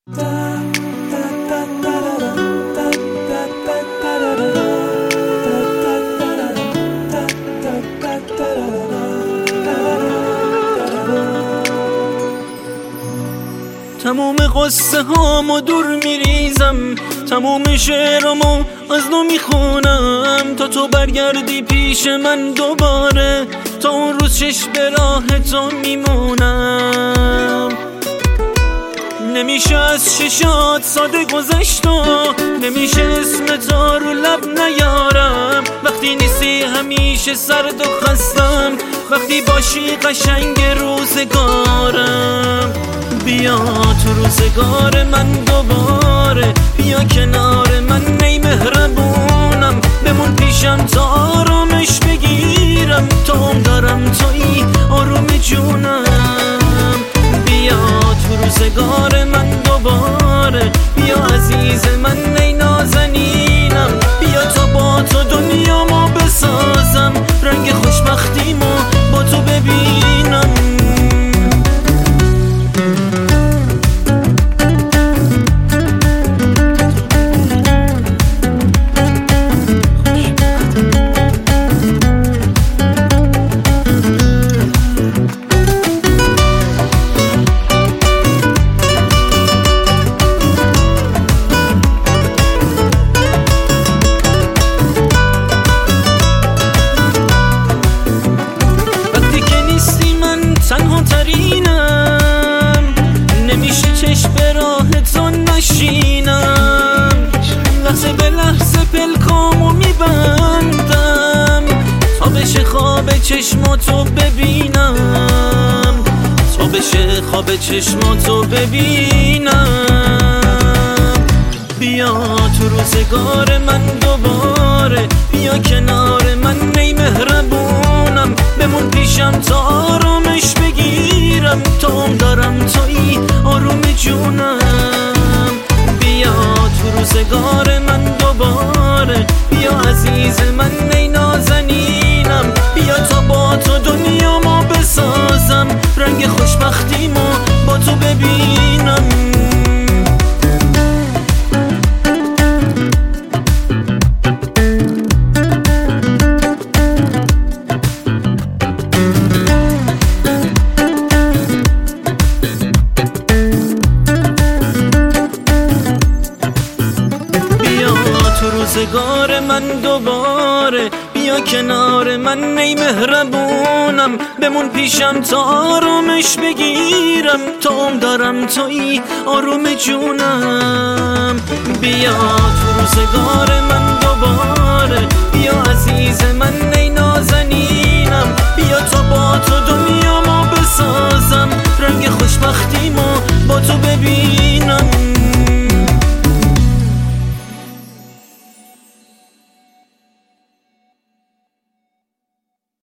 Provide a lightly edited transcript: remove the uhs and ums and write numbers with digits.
تموم قصه هامو دور میریزم، تموم شعرامو از نو میخونم تا تو برگردی پیش من دوباره. تا اون روز چشم به راه تو میمونم. نمیشه از چشات ساده گذشت و نمیشه اسم تو رو لب نیارم. وقتی نیستی همیشه سرد و خستم، وقتی باشی قشنگ روزگارم. بیا تو روزگار من دوباره، بیا کنار من ای مهربونم. بمون پیشم تا آرامش بگیرم، تا هم دارم تویی آروم جونم. بیا تو روزگار من دوباره، بیا عزیز من ای نازنینم. بیا تا با تو دنیامو بسازم، رنگ خوشبختیمو با تو ببینم. تنها ترینم، نمیشه چشم به راه تو نشینم. لحظه به لحظه پلکامو میبندم تا بشه خواب چشماتو ببینم، تا بشه خواب چشماتو ببینم. بیا تو روزگار من دوباره، بیا کنار من ای مهربونم. بمون پیشم تا آرامش بگیرم، تا هم دارم تویی آروم جونم. بیا تو روزگار من دوباره، بیا عزیز من ای نازنینم. بیا تا با تو دنیامو بسازم، رنگ خوشبختیمو با تو ببینم. روزگار من دوباره، بیا کنار من ای مهربونم. بمون پیشم تا آرامش بگیرم، تا هم دارم تویی آروم جونم. بیا تو روزگار من